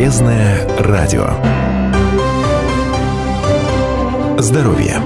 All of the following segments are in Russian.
Полезное радио. Здоровье.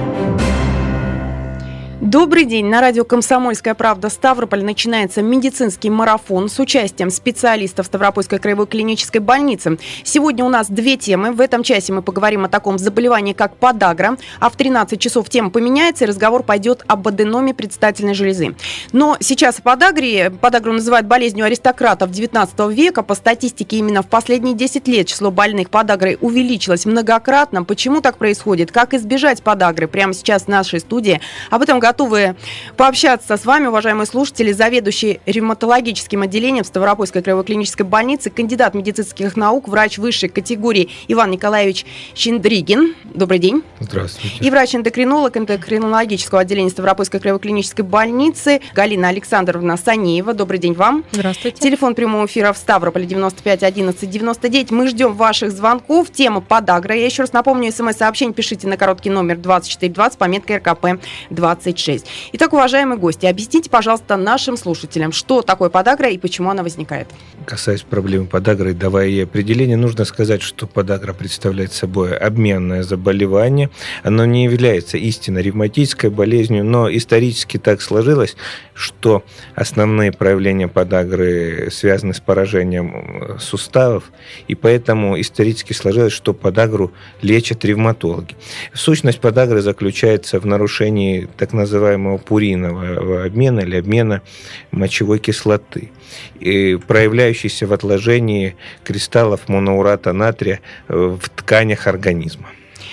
Добрый день. На радио «Комсомольская правда» Ставрополь начинается медицинский марафон с участием специалистов Ставропольской краевой клинической больницы. Сегодня у нас две темы. В этом часе мы поговорим о таком заболевании, как подагра, а в 13 часов тема поменяется, и разговор пойдет об аденоме предстательной железы. Но сейчас о подагре. Подагру называют болезнью аристократов 19 века. По статистике, именно в последние 10 лет число больных подагрой увеличилось многократно. Почему так происходит? Как избежать подагры? Прямо сейчас в нашей студии об этом готовы пообщаться с вами, уважаемые слушатели, заведующий ревматологическим отделением Ставропольской краевой клинической больницы, кандидат медицинских наук, врач высшей категории Иван Николаевич Щендригин. Добрый день. Здравствуйте. И врач-эндокринолог эндокринологического отделения Ставропольской краевой клинической больницы Галина Александровна Санеева. Добрый день вам. Здравствуйте. Телефон прямого эфира в Ставрополе 95 11 99. Мы ждем ваших звонков. Тема подагра. Я еще раз напомню, смс-сообщение пишите на короткий номер 2420, пометка РКП 26. Итак, уважаемые гости, объясните, пожалуйста, нашим слушателям, что такое подагра и почему она возникает. Касаясь проблемы подагры, давая ей определение, нужно сказать, что подагра представляет собой обменное заболевание. Оно не является истинно ревматической болезнью, но исторически так сложилось, что основные проявления подагры связаны с поражением суставов, и поэтому исторически сложилось, что подагру лечат ревматологи. Сущность подагры заключается в нарушении так называемого пуринового обмена или обмена мочевой кислоты, и проявляющийся в отложении кристаллов моноурата натрия в тканях организма.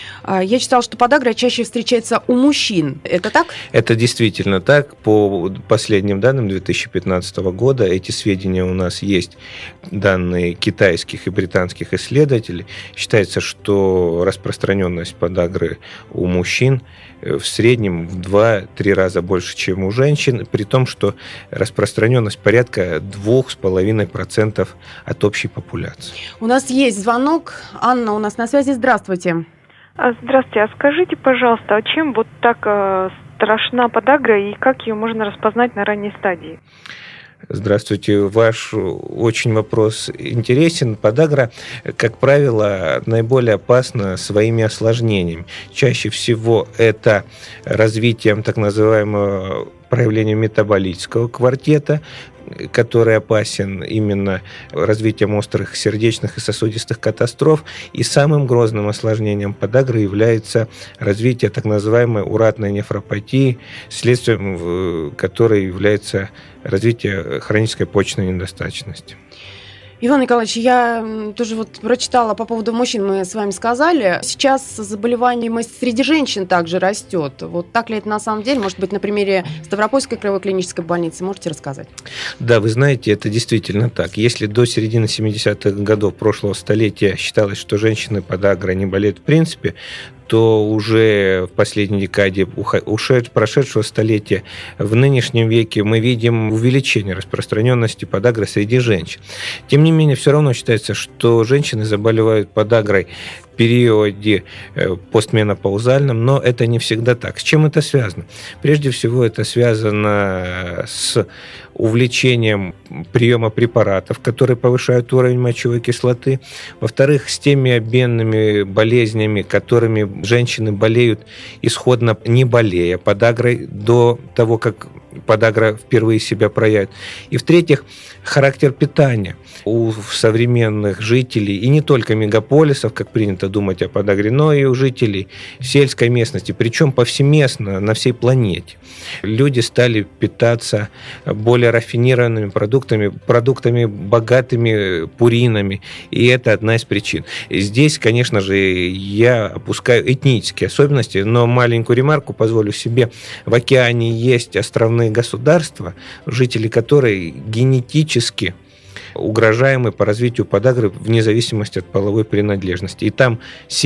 Я читала, что подагра чаще встречается у мужчин. Это так? Это действительно так. По последним данным 2015 года, эти сведения у нас есть, данные китайских и британских исследователей. Считается, что распространенность подагры у мужчин в среднем в 2-3 раза больше, чем у женщин, при том, что распространенность порядка 2,5% от общей популяции. У нас есть звонок. Анна у нас на связи. Здравствуйте. Здравствуйте. А скажите, пожалуйста, а чем вот так страшна подагра и как ее можно распознать на ранней стадии? Здравствуйте. Ваш очень вопрос интересен. Подагра, как правило, наиболее опасна своими осложнениями. Чаще всего это развитием так называемого проявления метаболического квартета, который опасен именно развитием острых сердечных и сосудистых катастроф. И самым грозным осложнением подагры является развитие так называемой уратной нефропатии, следствием которой является развитие хронической почечной недостаточности. Иван Николаевич, я тоже прочитала по поводу мужчин, мы с вами сказали. Сейчас заболеваемость среди женщин также растет. Вот так ли это на самом деле? Может быть, на примере Ставропольской краевой клинической больницы можете рассказать? Да, вы знаете, это действительно так. Если до середины 70-х годов прошлого столетия считалось, что женщины подагрой не болеют в принципе, то уже в последней декаде прошедшего столетия в нынешнем веке мы видим увеличение распространенности подагры среди женщин. Тем не менее, все равно считается, что женщины заболевают подагрой в периоде постменопаузальном, но это не всегда так. С чем это связано? Прежде всего, это связано с увлечением приема препаратов, которые повышают уровень мочевой кислоты. Во-вторых, с теми обменными болезнями, которыми женщины болеют, исходно не болея подагрой до того, как подагра впервые себя проявит. И в-третьих, характер питания у современных жителей, и не только мегаполисов, как принято думать о подагре, но и у жителей сельской местности, причем повсеместно на всей планете. Люди стали питаться более рафинированными продуктами богатыми пуринами, и это одна из причин. Здесь, конечно же, я опускаю этнические особенности, но маленькую ремарку позволю себе. В океане есть островные государства, жители которых генетически угрожаемы по развитию подагры вне зависимости от половой принадлежности. И там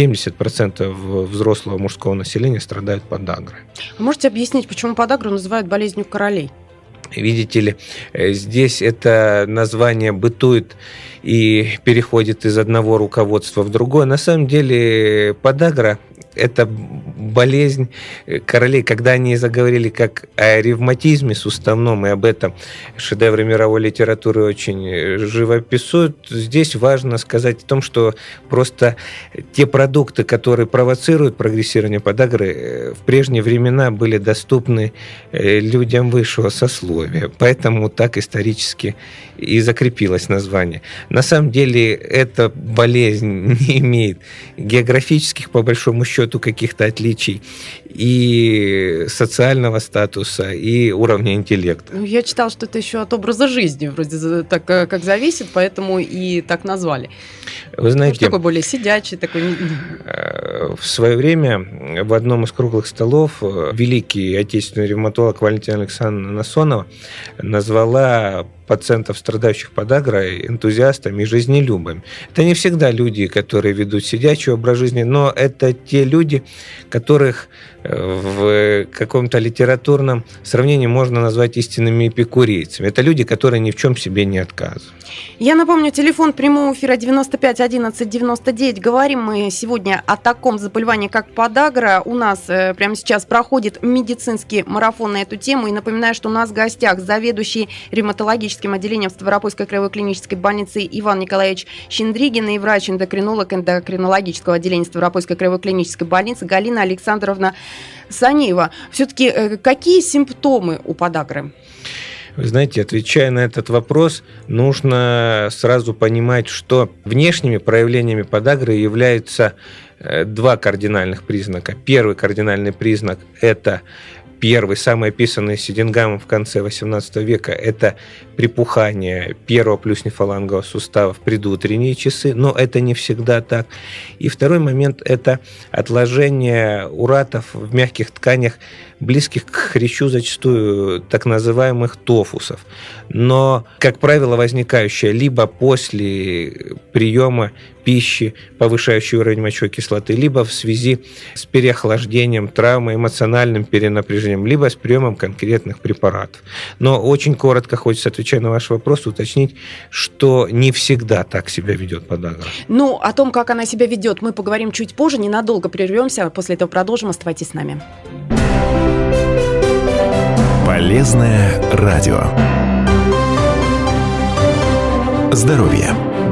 70% взрослого мужского населения страдают подагрой. Можете объяснить, почему подагру называют болезнью королей? Видите ли, здесь это название бытует и переходит из одного руководства в другое. На самом деле подагра Это болезнь королей, когда они заговорили как о ревматизме суставном, и об этом шедевры мировой литературы очень живо описывают. Здесь важно сказать о том, что просто те продукты, которые провоцируют прогрессирование подагры, в прежние времена были доступны людям высшего сословия. Поэтому так исторически и закрепилось название. На самом деле эта болезнь не имеет географических, по большому счету, каких-то отличий и социального статуса, и уровня интеллекта. Я читала, что это еще от образа жизни вроде так как зависит, поэтому и так назвали. Вы знаете, такой более сидячий, такой. В свое время в одном из круглых столов великий отечественный ревматолог Валентина Александровна Насонова назвала пациентов, страдающих подагрой, энтузиастами и жизнелюбами. Это не всегда люди, которые ведут сидячий образ жизни, но это те люди, которых в каком-то литературном сравнении можно назвать истинными эпикурейцами. Это люди, которые ни в чем себе не отказывают. Я напомню, телефон прямого эфира 95 11 99. Говорим мы сегодня о таком заболевании, как подагра. У нас прямо сейчас проходит медицинский марафон на эту тему. И напоминаю, что у нас в гостях заведующий ревматологическим отделением Ставропольской краевой клинической больницы Иван Николаевич Щендригин и врач-эндокринолог эндокринологического отделения Ставропольской краевой клинической больницы Галина Александровна Санеева. Все-таки какие симптомы у подагры? Вы знаете, отвечая на этот вопрос, нужно сразу понимать, что внешними проявлениями подагры являются два кардинальных признака. Первый кардинальный признак – это первый, самый описанный Сидингамом в конце XVIII века, это припухание первого плюснефалангового сустава в предутренние часы, но это не всегда так. И второй момент – это отложение уратов в мягких тканях, близких к хрящу, зачастую так называемых тофусов, но, как правило, возникающее либо после приема пищи, повышающей уровень мочевой кислоты, либо в связи с переохлаждением, травмой, эмоциональным перенапряжением, либо с приемом конкретных препаратов. Но очень коротко хочется, отвечая на ваш вопрос, уточнить, что не всегда так себя ведет подагра. Ну, о том, как она себя ведет, мы поговорим чуть позже, ненадолго прервемся, после этого продолжим. Оставайтесь с нами. Полезное радио. Здоровье.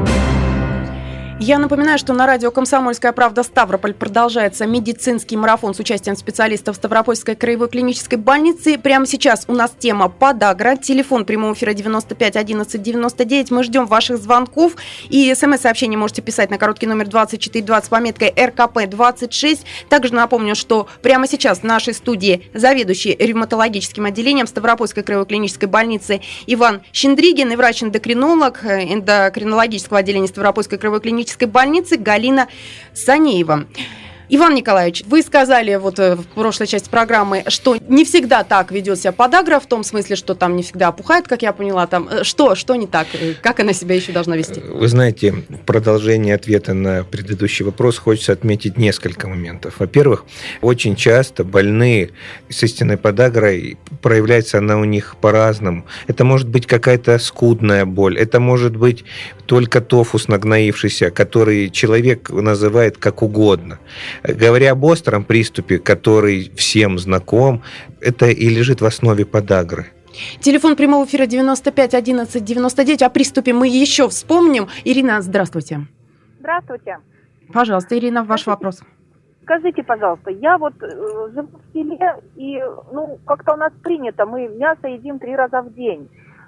Я напоминаю, что на радио «Комсомольская правда» Ставрополь продолжается медицинский марафон с участием специалистов Ставропольской краевой клинической больницы. Прямо сейчас у нас тема подагра. Телефон прямого эфира 95 11 99. Мы ждем ваших звонков. И смс-сообщение можете писать на короткий номер 2420 с пометкой РКП-26. Также напомню, что прямо сейчас в нашей студии заведующий ревматологическим отделением Ставропольской краевой клинической больницы Иван Щендригин и врач-эндокринолог эндокринологического отделения Ставропольской краевой клинической больницы Галина Санеева. Иван Николаевич, вы сказали вот в прошлой части программы, что не всегда так ведет себя подагра, в том смысле, что там не всегда опухает, как я поняла. Там что не так? Как она себя еще должна вести? Вы знаете, в продолжении ответа на предыдущий вопрос хочется отметить несколько моментов. Во-первых, очень часто больные с истинной подагрой, проявляется она у них по-разному. Это может быть какая-то скудная боль, это может быть только тофус нагноившийся, который человек называет как угодно. Говоря об остром приступе, который всем знаком, это и лежит в основе подагры. Телефон прямого эфира 95 11 99. О приступе мы еще вспомним. Ирина, здравствуйте. Здравствуйте. Пожалуйста, Ирина, ваш вопрос. Скажите, пожалуйста, я вот живу в селе, и как-то у нас принято, мы мясо едим 3 раза в день.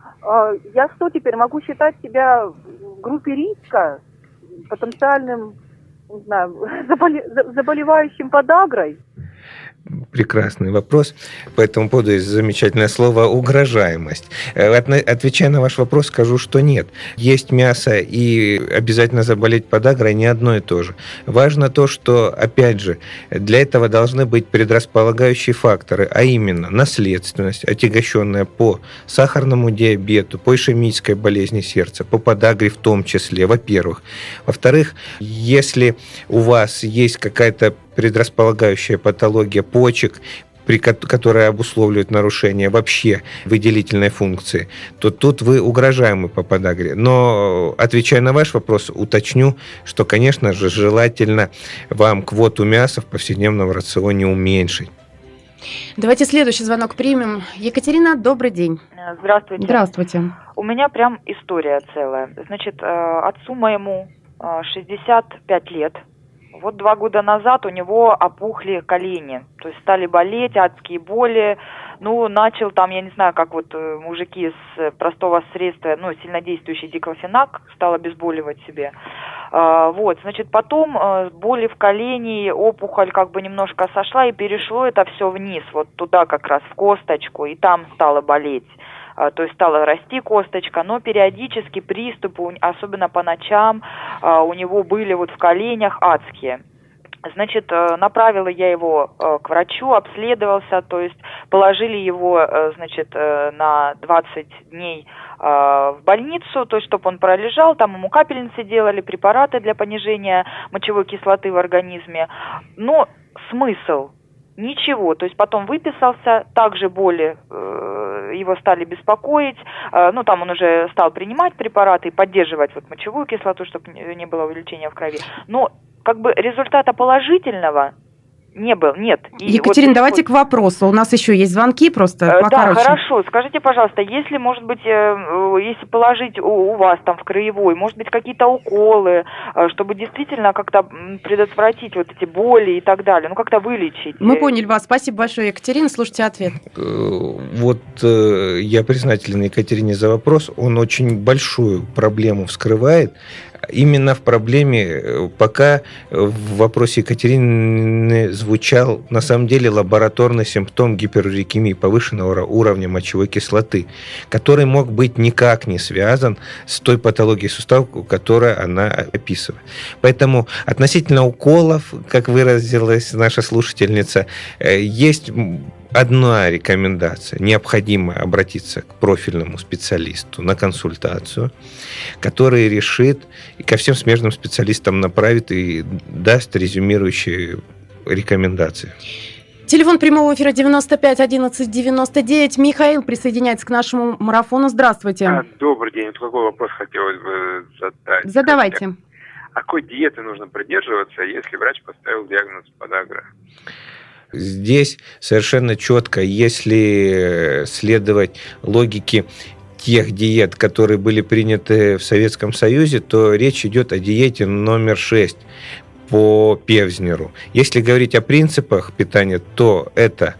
Я что теперь, могу считать себя в группе риска, потенциальным, не знаю, заболевающим подагрой? Прекрасный вопрос. По этому поводу есть замечательное слово «угрожаемость». Отвечая на ваш вопрос, скажу, что нет. Есть мясо и обязательно заболеть подагрой не одно и то же. Важно то, что, опять же, для этого должны быть предрасполагающие факторы, а именно наследственность, отягощенная по сахарному диабету, по ишемической болезни сердца, по подагре в том числе, во-первых. Во-вторых, если у вас есть какая-то предрасполагающая патология почек, которые обусловливают нарушение вообще выделительной функции, то тут вы угрожаемы по подагре. Но, отвечая на ваш вопрос, уточню, что, конечно же, желательно вам квоту мяса в повседневном рационе уменьшить. Давайте следующий звонок примем. Екатерина, добрый день. Здравствуйте. Здравствуйте. У меня прям история целая. Значит, отцу моему 65 лет. Вот 2 года назад у него опухли колени. То есть стали болеть, адские боли. Ну, начал там, я не знаю, как вот мужики с простого средства, сильнодействующий диклофенак стал обезболивать себе. Вот, значит, потом боли в колене, опухоль как бы немножко сошла, и перешло это все вниз, вот туда как раз, в косточку, и там стало болеть. То есть стала расти косточка, но периодически приступы, особенно по ночам, у него были вот в коленях адские. Значит, направила я его к врачу, обследовался, то есть положили его, значит, на 20 дней в больницу, то есть чтобы он пролежал, там ему капельницы делали, препараты для понижения мочевой кислоты в организме. Но смысл? Ничего, то есть потом выписался, также боли его стали беспокоить, там он уже стал принимать препараты и поддерживать вот мочевую кислоту, чтобы не было увеличения в крови. Но как бы результата положительного не было, нет. И Екатерина, вот давайте к вопросу. У нас еще есть звонки, просто покороче. Да, хорошо. Скажите, пожалуйста, если, может быть, если положить у вас там в краевой, может быть, какие-то уколы, чтобы действительно как-то предотвратить вот эти боли и так далее, как-то вылечить? Мы поняли вас. Спасибо большое, Екатерина. Слушайте ответ. Вот я признателен Екатерине за вопрос. Он очень большую проблему вскрывает. Именно в проблеме, пока в вопросе Екатерины звучал, на самом деле, лабораторный симптом гиперурикемии, повышенного уровня мочевой кислоты, который мог быть никак не связан с той патологией сустава, которую она описывает. Поэтому относительно уколов, как выразилась наша слушательница, есть одна рекомендация. Необходимо обратиться к профильному специалисту на консультацию, который решит и ко всем смежным специалистам направит и даст резюмирующие рекомендации. Телефон прямого эфира 95 11 99. Михаил присоединяется к нашему марафону. Здравствуйте. Добрый день. Какой вопрос хотелось бы задать? Задавайте. Какой диеты нужно придерживаться, если врач поставил диагноз подагра? Здесь совершенно четко, если следовать логике тех диет, которые были приняты в Советском Союзе, то речь идет о диете номер 6 по Певзнеру. Если говорить о принципах питания, то эта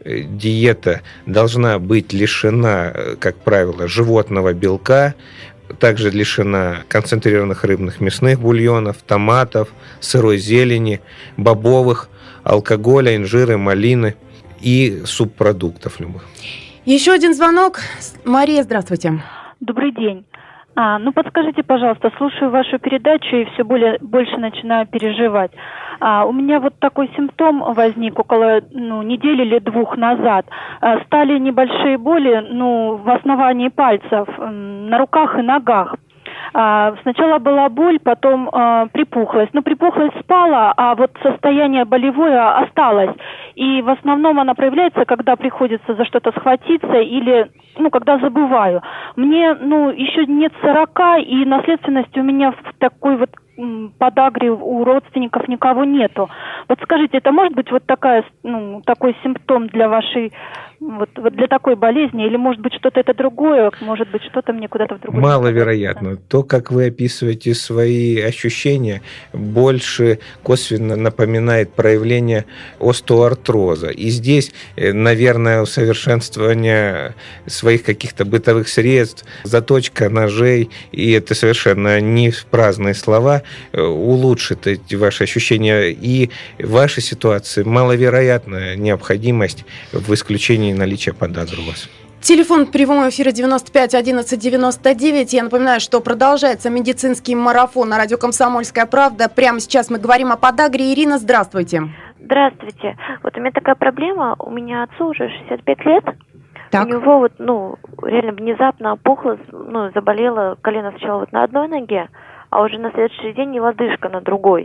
диета должна быть лишена, как правило, животного белка, также лишена концентрированных рыбных мясных бульонов, томатов, сырой зелени, бобовых, алкоголя, инжира, малины и субпродуктов любых. Еще один звонок. Мария, здравствуйте. Добрый день. Подскажите, пожалуйста, слушаю вашу передачу и все больше начинаю переживать. У меня вот такой симптом возник около недели или 2 назад. Стали небольшие боли в основании пальцев, на руках и ногах. Сначала была боль, потом припухлость. Припухлость спала, а вот состояние болевое осталось. И в основном она проявляется, когда приходится за что-то схватиться или, когда забываю. Мне, еще нет 40, и наследственности у меня в такой вот подагре у родственников никого нету. Вот скажите, это может быть вот такой симптом для вашей, вот для такой болезни, или может быть что-то это другое, может быть что-то мне куда-то в другую? Маловероятно. То, как вы описываете свои ощущения, больше косвенно напоминает проявление остеоартроза. И здесь, наверное, усовершенствование своих каких-то бытовых средств, заточка ножей, и это совершенно не праздные слова, улучшит эти ваши ощущения. И в вашей ситуации маловероятная необходимость в исключении наличия подагры у вас. Телефон прямого эфира 95 11 99. Я напоминаю, что продолжается медицинский марафон на радио «Комсомольская правда». Прямо сейчас мы говорим о подагре. Ирина, здравствуйте. Здравствуйте. Вот у меня такая проблема. У меня отцу уже 65 лет. Так. У него реально внезапно опухло, заболело колено сначала на одной ноге, а уже на следующий день и лодыжка на другой.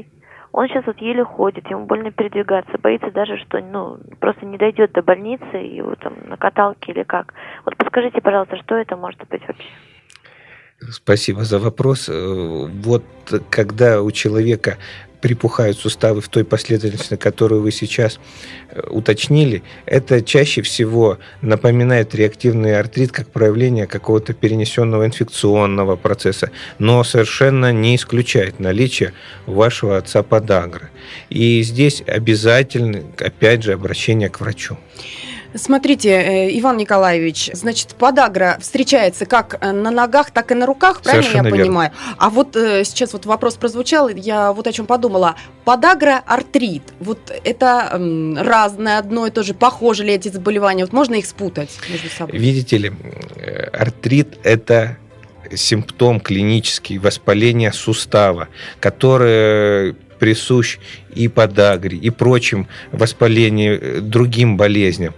Он сейчас вот еле ходит, ему больно передвигаться, боится даже, что просто не дойдет до больницы, его там на каталке или как. Вот подскажите, пожалуйста, что это может быть вообще? Спасибо за вопрос. Вот когда у человека припухают суставы в той последовательности, которую вы сейчас уточнили, это чаще всего напоминает реактивный артрит как проявление какого-то перенесенного инфекционного процесса, но совершенно не исключает наличие у вашего отца подагры. И здесь обязательно, опять же, обращение к врачу. Смотрите, Иван Николаевич, значит, подагра встречается как на ногах, так и на руках, правильно Совершенно я понимаю? верно. А вот сейчас вот вопрос прозвучал, я вот о чем подумала. Подагра, артрит, вот это разное, одно и то же, похожи ли эти заболевания? Вот можно их спутать между собой? Видите ли, артрит – это симптом клинический воспаления сустава, который присущ и подагре, и прочим воспалениям, другим болезням.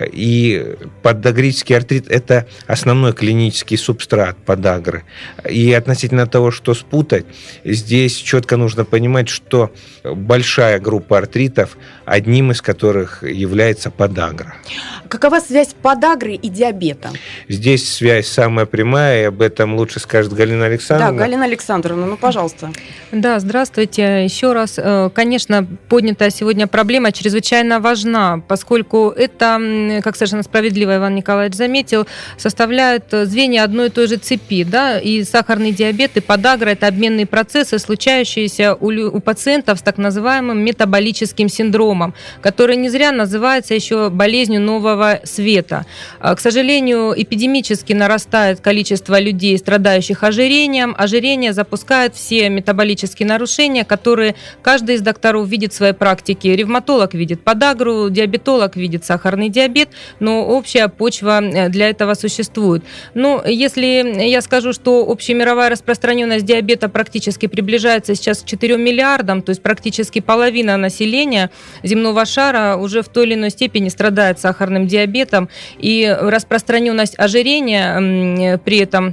И подагрический артрит – это основной клинический субстрат подагры. И относительно того, что спутать, здесь четко нужно понимать, что большая группа артритов, одним из которых является подагра. Какова связь подагры и диабета? Здесь связь самая прямая, и об этом лучше скажет Галина Александровна. Да, Галина Александровна, пожалуйста. Да, здравствуйте. Еще раз, конечно, поднятая сегодня проблема чрезвычайно важна, поскольку это, как совершенно справедливо Иван Николаевич заметил, составляют звенья одной и той же цепи. Да? И сахарный диабет, и подагра – это обменные процессы, случающиеся у пациентов с так называемым метаболическим синдромом, который не зря называется еще болезнью нового света. К сожалению, эпидемически нарастает количество людей, страдающих ожирением. Ожирение запускает все метаболические нарушения, которые каждый из докторов видит в своей практике. Ревматолог видит подагру, диабетолог видит сахарный диабет, но общая почва для этого существует. Но если я скажу, что общемировая распространенность диабета практически приближается сейчас к 4 миллиардам, то есть практически половина населения земного шара уже в той или иной степени страдает сахарным диабетом, и распространенность ожирения при этом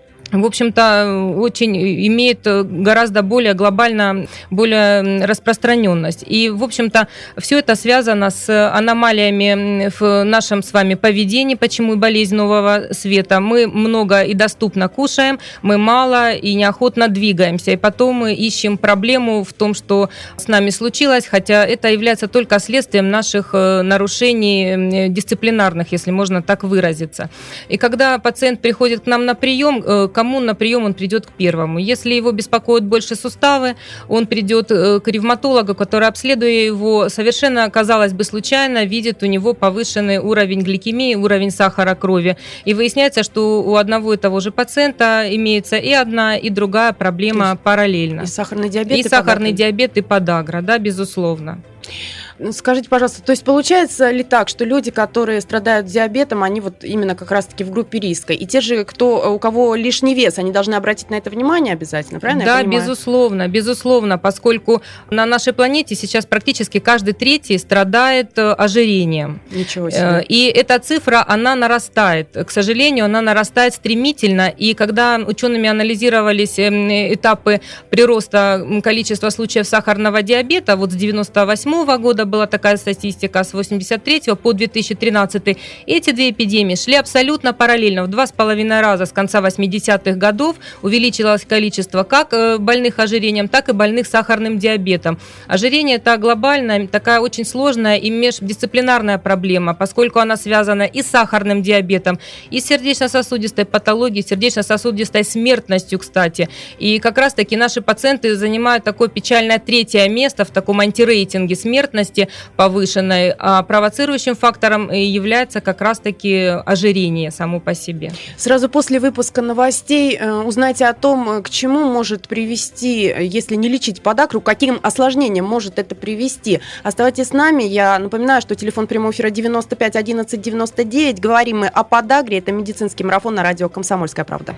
в общем-то, очень имеет гораздо более глобально, более распространенность. И, в общем-то, все это связано с аномалиями в нашем с вами поведении, почему и болезнь нового света. Мы много и доступно кушаем, мы мало и неохотно двигаемся. И потом мы ищем проблему в том, что с нами случилось, хотя это является только следствием наших нарушений дисциплинарных, если можно так выразиться. И когда пациент приходит к нам на прием, кому на прием он придет к первому? Если его беспокоят больше суставы, он придет к ревматологу, который, обследуя его, совершенно, казалось бы, случайно видит у него повышенный уровень гликемии, уровень сахара крови. И выясняется, что у одного и того же пациента имеется и одна, и другая проблема параллельно. И сахарный диабет, и сахарный диабет, и подагра, да, безусловно. Скажите, пожалуйста, то есть получается ли так, что люди, которые страдают диабетом, они вот именно как раз-таки в группе риска? И те же, у кого лишний вес, они должны обратить на это внимание обязательно, правильно я понимаю? Да, безусловно, поскольку на нашей планете сейчас практически каждый третий страдает ожирением. Ничего себе. И эта цифра, она нарастает. К сожалению, она нарастает стремительно. И когда учеными анализировались этапы прироста количества случаев сахарного диабета, вот с 1998 года была такая статистика, с 1983 по 2013, эти две эпидемии шли абсолютно параллельно. В 2,5 раза с конца 80-х годов увеличилось количество как больных ожирением, так и больных сахарным диабетом. Ожирение – это глобальная, такая очень сложная и междисциплинарная проблема, поскольку она связана и с сахарным диабетом, и с сердечно-сосудистой патологией, сердечно-сосудистой смертностью, кстати. И как раз-таки наши пациенты занимают такое печальное 3-е место в таком антирейтинге смертности повышенной, а провоцирующим фактором является как раз-таки ожирение само по себе. Сразу после выпуска новостей узнайте о том, к чему может привести, если не лечить подагру, к каким осложнениям может это привести. Оставайтесь с нами. Я напоминаю, что телефон прямого эфира 95 11 99. Говорим мы о подагре. Это медицинский марафон на радио «Комсомольская правда».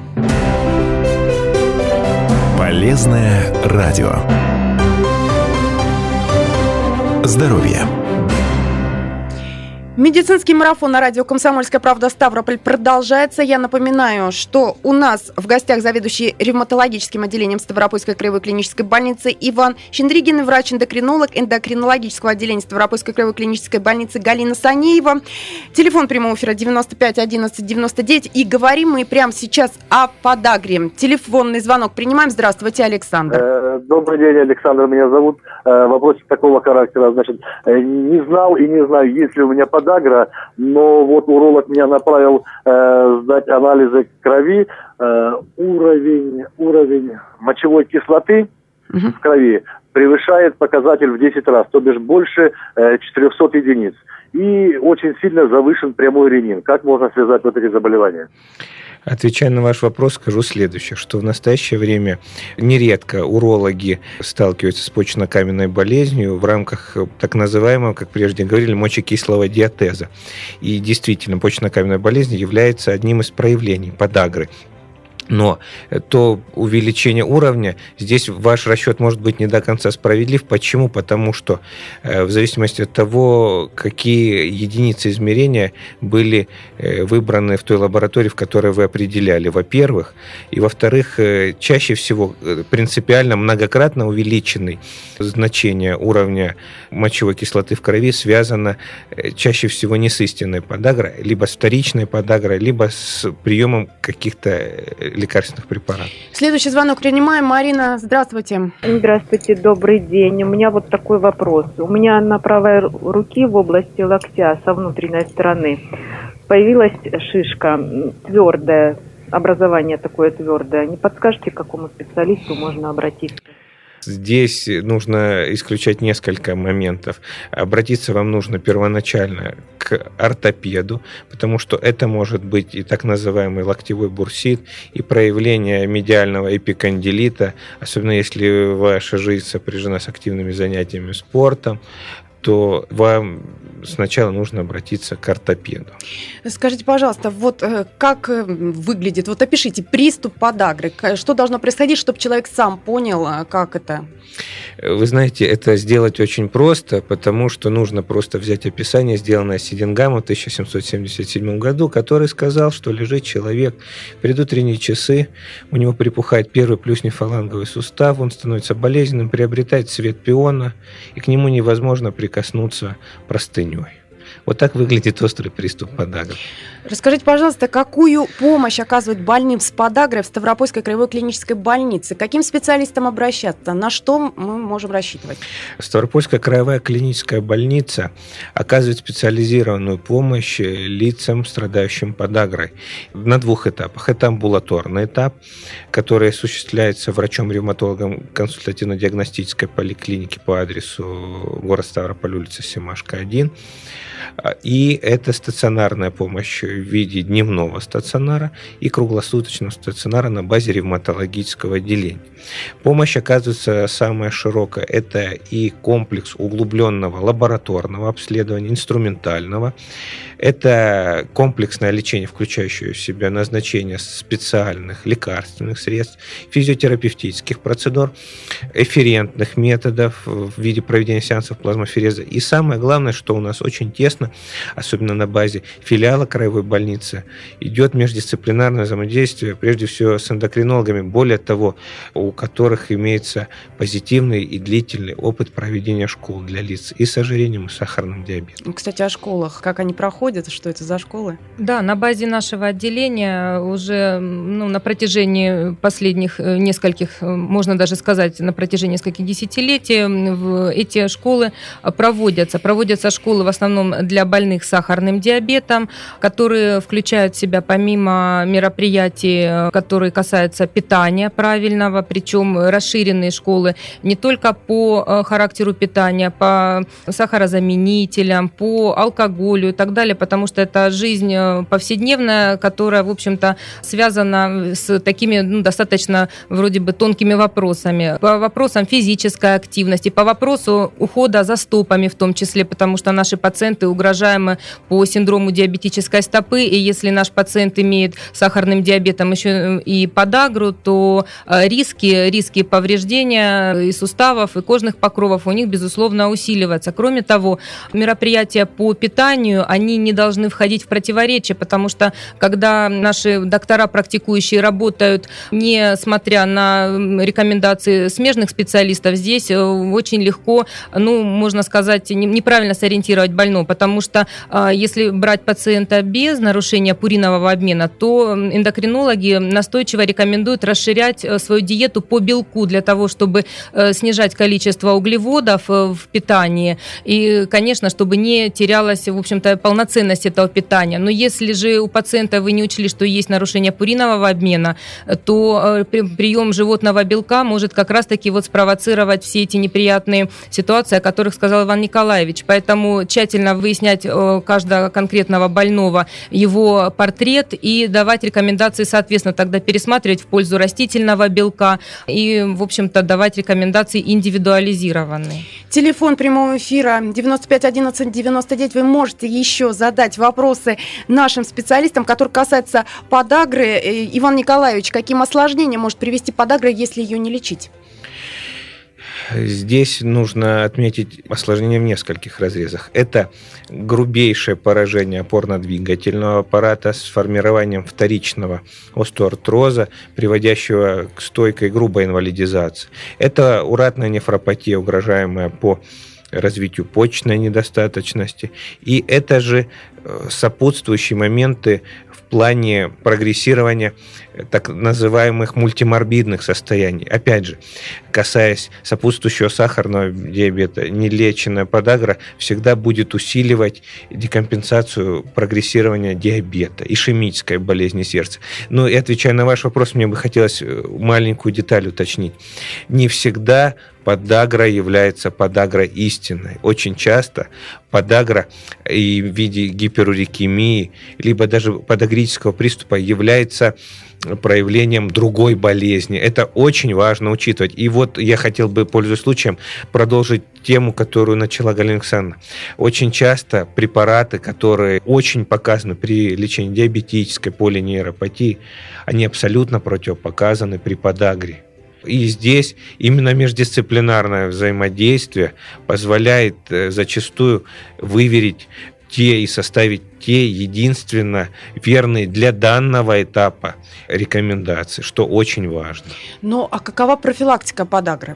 Полезное радио. Здоровье. Медицинский марафон на радио «Комсомольская правда» Ставрополь продолжается. Я напоминаю, что у нас в гостях заведующий ревматологическим отделением Ставропольской краевой клинической больницы Иван Щендригин и врач-эндокринолог эндокринологического отделения Ставропольской краевой клинической больницы Галина Санеева. Телефон прямого эфира 95 11 99. И говорим мы прямо сейчас о подагре. Телефонный звонок принимаем. Здравствуйте, Александр. Добрый день, Александр, меня зовут. Вопросик такого характера. Значит, не знал и не знаю, есть ли у меня подагра, но вот уролог меня направил сдать анализы крови. Уровень мочевой кислоты в крови превышает показатель в 10 раз, то бишь больше 400 единиц. И очень сильно завышен прямой ренин. Как можно связать вот эти заболевания? Отвечая на ваш вопрос, скажу следующее, что в настоящее время нередко урологи сталкиваются с почечно-каменной болезнью в рамках так называемого, как прежде говорили, мочекислого диатеза. И действительно, почечно-каменная болезнь является одним из проявлений подагры. Но то увеличение уровня, здесь ваш расчет может быть не до конца справедлив. Почему? Потому что в зависимости от того, какие единицы измерения были выбраны в той лаборатории, в которой вы определяли, во-первых. И во-вторых, чаще всего принципиально многократно увеличенное значение уровня мочевой кислоты в крови связано чаще всего не с истинной подагрой, либо с вторичной подагрой, либо с приемом каких-то лекарственных препаратов. Следующий звонок принимаем. Марина, здравствуйте. Здравствуйте, добрый день. У меня вот такой вопрос. У меня на правой руке в области локтя со внутренней стороны появилась шишка твердая, образование такое твердое. Не подскажете, к какому специалисту можно обратиться? Здесь нужно исключать несколько моментов. Обратиться вам нужно первоначально к ортопеду, потому что это может быть и так называемый локтевой бурсит, и проявление медиального эпикондилита, особенно если ваша жизнь сопряжена с активными занятиями спортом, то вам сначала нужно обратиться к ортопеду. Скажите, пожалуйста, вот как выглядит, вот опишите приступ подагры, что должно происходить, чтобы человек сам понял, как это? Вы знаете, это сделать очень просто, потому что нужно просто взять описание, сделанное Сидингамом в 1777 году, который сказал, что лежит человек в предутренние часы, у него припухает первый плюснефаланговый сустав, он становится болезненным, приобретает цвет пиона, и к нему невозможно прикоснуться простыней. Вот так выглядит острый приступ подагры. Расскажите, пожалуйста, какую помощь оказывают больным с подагрой в Ставропольской краевой клинической больнице? К каким специалистам обращаться? На что мы можем рассчитывать? Ставропольская краевая клиническая больница оказывает специализированную помощь лицам, страдающим подагрой на двух этапах. Это амбулаторный этап, который осуществляется врачом-ревматологом консультативно-диагностической поликлиники по адресу город Ставрополь, улица Семашко, 1. И это стационарная помощь в виде дневного стационара и круглосуточного стационара на базе ревматологического отделения. Помощь оказывается самая широкая. Это и комплекс углубленного лабораторного обследования, инструментального. Это комплексное лечение, включающее в себя назначение специальных лекарственных средств, физиотерапевтических процедур, эферентных методов в виде проведения сеансов плазмофереза. И самое главное, что у нас очень тесно, особенно на базе филиала краевой больницы, идет междисциплинарное взаимодействие, прежде всего с эндокринологами, более того, у которых имеется позитивный и длительный опыт проведения школ для лиц и с ожирением, и с сахарным диабетом. Кстати, о школах. Как они проходят? Что это за школы? Да, на базе нашего отделения уже на протяжении последних нескольких, можно даже сказать, на протяжении нескольких десятилетий эти школы проводятся. Проводятся школы в основном для больных с сахарным диабетом, которые включают в себя помимо мероприятий, которые касаются питания правильного, причем расширенные школы не только по характеру питания, по сахарозаменителям, по алкоголю и так далее, потому что это жизнь повседневная, которая, в общем-то, связана с такими достаточно вроде бы тонкими вопросами. По вопросам физической активности, по вопросу ухода за стопами в том числе, потому что наши пациенты угрожаемы по синдрому диабетической стопы, и если наш пациент имеет сахарным диабетом еще и подагру, то риски повреждения и суставов, и кожных покровов у них, безусловно, усиливаются. Кроме того, мероприятия по питанию, они не должны входить в противоречие, потому что когда наши доктора практикующие работают, несмотря на рекомендации смежных специалистов, здесь очень легко, можно сказать, неправильно сориентировать больного, потому что если брать пациента без нарушения пуринового обмена, то эндокринологи настойчиво рекомендуют расширять свою диету по белку для того, чтобы снижать количество углеводов в питании и, конечно, чтобы не терялась, в общем-то, полноценность этого питания. Но если же у пациента вы не учли, что есть нарушение пуринового обмена, то прием животного белка может как раз-таки спровоцировать все эти неприятные ситуации, о которых сказал Иван Николаевич. Поэтому тщательно выяснять каждого конкретного больного его портрет и давать рекомендации, соответственно, тогда пересматривать в пользу растительного белка и, в общем-то, давать рекомендации индивидуализированные. Телефон прямого эфира 95 11 99. Вы можете еще задать вопросы нашим специалистам, которые касаются подагры. Иван Николаевич, каким осложнением может привести подагра, если ее не лечить? Здесь нужно отметить осложнение в нескольких разрезах. Это грубейшее поражение опорно-двигательного аппарата с формированием вторичного остеоартроза, приводящего к стойкой грубой инвалидизации. Это уратная нефропатия, угрожаемая по развитию почечной недостаточности. И это же сопутствующие моменты в плане прогрессирования так называемых мультиморбидных состояний. Опять же, касаясь сопутствующего сахарного диабета, нелеченная подагра всегда будет усиливать декомпенсацию прогрессирования диабета, ишемической болезни сердца. Ну и отвечая на ваш вопрос, мне бы хотелось маленькую деталь уточнить. Не всегда подагра является подагрой истинной. Очень часто подагра и в виде гиперурикемии, либо даже подагрического приступа является проявлением другой болезни. Это очень важно учитывать. И я хотел бы, пользуясь случаем, продолжить тему, которую начала Галина Александровна. Очень часто препараты, которые очень показаны при лечении диабетической полинейропатии, они абсолютно противопоказаны при подагре. И здесь именно междисциплинарное взаимодействие позволяет зачастую выверить и составить те единственно верные для данного этапа рекомендации, что очень важно. Ну, а какова профилактика подагры?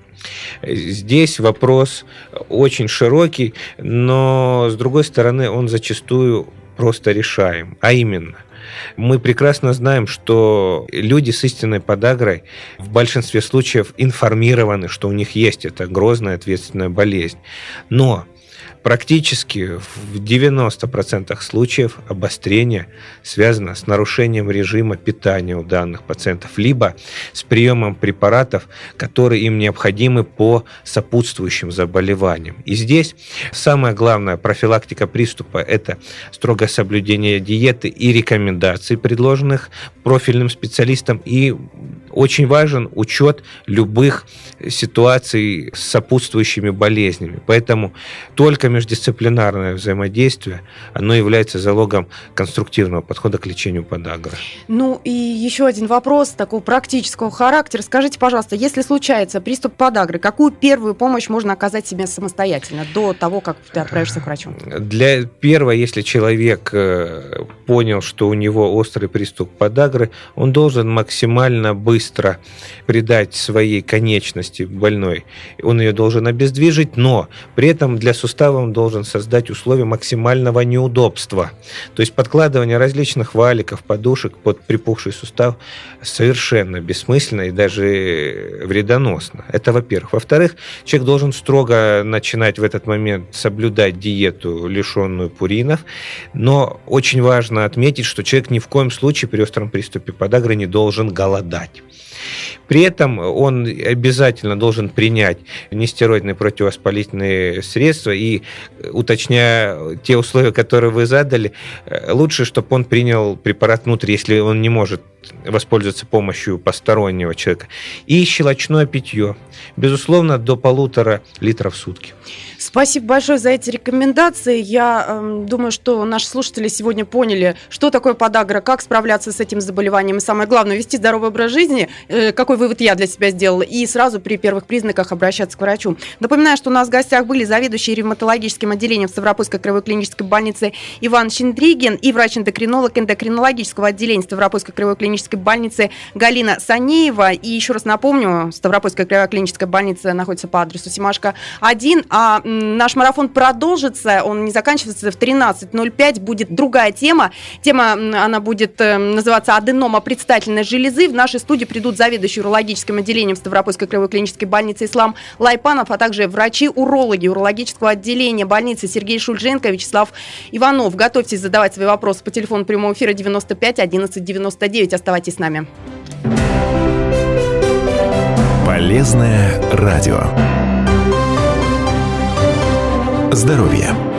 Здесь вопрос очень широкий, но, с другой стороны, он зачастую просто решаем. А именно, мы прекрасно знаем, что люди с истинной подагрой в большинстве случаев информированы, что у них есть эта грозная ответственная болезнь. Но практически в 90% случаев обострение связано с нарушением режима питания у данных пациентов, либо с приемом препаратов, которые им необходимы по сопутствующим заболеваниям. И здесь самая главная профилактика приступа – это строгое соблюдение диеты и рекомендаций, предложенных профильным специалистам, и очень важен учет любых ситуаций с сопутствующими болезнями. Поэтому только междисциплинарное взаимодействие, оно является залогом конструктивного подхода к лечению подагры. Ну и еще один вопрос такого практического характера. Скажите, пожалуйста, если случается приступ подагры, какую первую помощь можно оказать себе самостоятельно до того, как ты отправишься к врачу? Для первого, если человек понял, что у него острый приступ подагры, он должен максимально быстро придать своей конечности больной. Он ее должен обездвижить, но при этом для сустава он должен создать условия максимального неудобства. То есть подкладывание различных валиков, подушек под припухший сустав совершенно бессмысленно и даже вредоносно. Это во-первых. Во-вторых, человек должен строго начинать в этот момент соблюдать диету, лишенную пуринов, но очень важно отметить, что человек ни в коем случае при остром приступе подагры не должен голодать. При этом он обязательно должен принять нестероидные противовоспалительные средства, и, уточняя те условия, которые вы задали, лучше, чтобы он принял препарат внутрь, если он не может воспользоваться помощью постороннего человека. И щелочное питье. Безусловно, до 1,5 литра в сутки. Спасибо большое за эти рекомендации. Я думаю, что наши слушатели сегодня поняли, что такое подагра, как справляться с этим заболеванием. И самое главное, вести здоровый образ жизни. Какой вывод я для себя сделала. И сразу при первых признаках обращаться к врачу. Напоминаю, что у нас в гостях были заведующий ревматологическим отделением Ставропольской краевой клинической больницы Иван Щендригин и врач-эндокринолог эндокринологического отделения Ставропольской краевой клинической больницы Галина Санеева. И еще раз напомню, Ставропольская краевая клиническая больница находится по адресу Семашко 1, а наш марафон продолжится, он не заканчивается, в 13:05 будет другая тема. Тема, она будет называться «Аденома предстательной железы». В нашей студии придут заведующий урологическим отделением Ставропольской краевой клинической больницы Ислам Лайпанов, а также врачи-урологи урологического отделения больницы Сергей Шульженко, Вячеслав Иванов. Готовьтесь задавать свои вопросы по телефону прямого эфира 95 11 99. Оставайтесь с нами. Полезное радио. Здоровье.